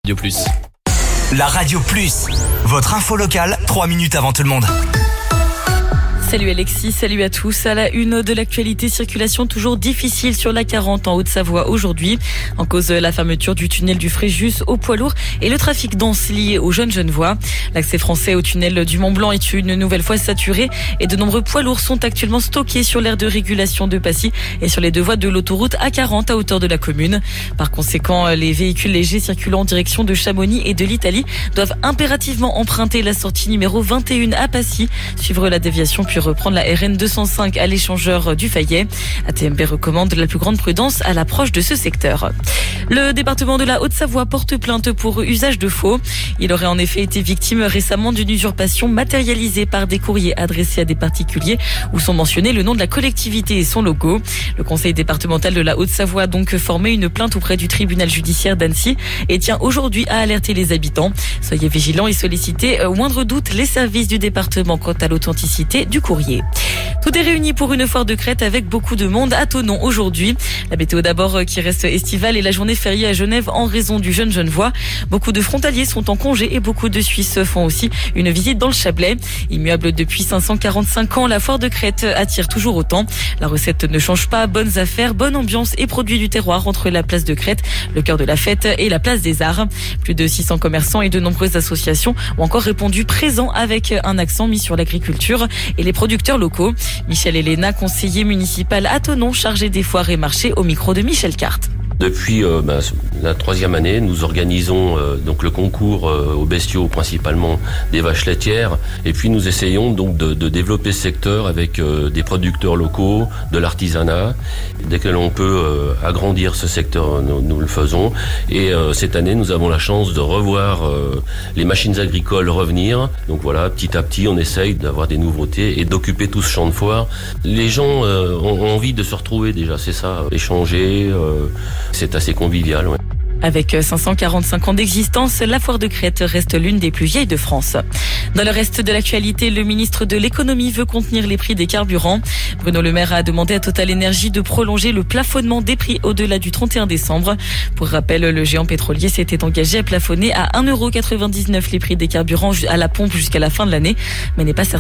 Radio Plus. La Radio Plus, votre info locale, 3 minutes avant tout le monde. Salut Alexis, salut à tous. À la une de l'actualité, circulation toujours difficile sur la 40 en Haute-Savoie aujourd'hui. En cause de la fermeture du tunnel du Fréjus aux poids lourds et le trafic dense lié aux jeunes Genevois. L'accès français au tunnel du Mont-Blanc est une nouvelle fois saturé et de nombreux poids lourds sont actuellement stockés sur l'aire de régulation de Passy et sur les deux voies de l'autoroute A40 à hauteur de la commune. Par conséquent, les véhicules légers circulant en direction de Chamonix et de l'Italie doivent impérativement emprunter la sortie numéro 21 à Passy, suivre la déviation puis reprendre la RN 205 à l'échangeur du Fayet. ATMB recommande la plus grande prudence à l'approche de ce secteur. Le département de la Haute-Savoie porte plainte pour usage de faux. Il aurait en effet été victime récemment d'une usurpation matérialisée par des courriers adressés à des particuliers où sont mentionnés le nom de la collectivité et son logo. Le conseil départemental de la Haute-Savoie a donc formé une plainte auprès du tribunal judiciaire d'Annecy et tient aujourd'hui à alerter les habitants. Soyez vigilants et sollicitez au moindre doute les services du département quant à l'authenticité du courrier. Tout est réuni pour une foire de Crète avec beaucoup de monde à Thonon aujourd'hui. La météo d'abord qui reste estivale et la journée fériée à Genève en raison du jeune Genevois. Beaucoup de frontaliers sont en congé et beaucoup de Suisses font aussi une visite dans le Chablais. Immuable depuis 545 ans, la foire de Crète attire toujours autant. La recette ne change pas, bonnes affaires, bonne ambiance et produits du terroir entre la place de Crète, le cœur de la fête et la place des Arts. Plus de 600 commerçants et de nombreuses associations ont encore répondu présents avec un accent mis sur l'agriculture et les producteurs locaux. Michel Elena, conseiller municipal à Thonon, chargé des foires et marchés au micro de Michel Carte. Depuis la 3e année, nous organisons donc le concours aux bestiaux, principalement des vaches laitières, et puis nous essayons donc de développer ce secteur avec des producteurs locaux, de l'artisanat. Dès que l'on peut agrandir ce secteur, nous le faisons. Et cette année, nous avons la chance de revoir les machines agricoles revenir. Donc voilà, petit à petit, on essaye d'avoir des nouveautés et d'occuper tout ce champ de foire. Les gens ont envie de se retrouver déjà, c'est ça, échanger. C'est assez convivial, ouais. Avec 545 ans d'existence, la foire de Crète reste l'une des plus vieilles de France. Dans le reste de l'actualité, le ministre de l'économie veut contenir les prix des carburants. Bruno Le Maire a demandé à Total Énergie de prolonger le plafonnement des prix au-delà du 31 décembre. Pour rappel, le géant pétrolier s'était engagé à plafonner à 1,99 € les prix des carburants à la pompe jusqu'à la fin de l'année, mais n'est pas certain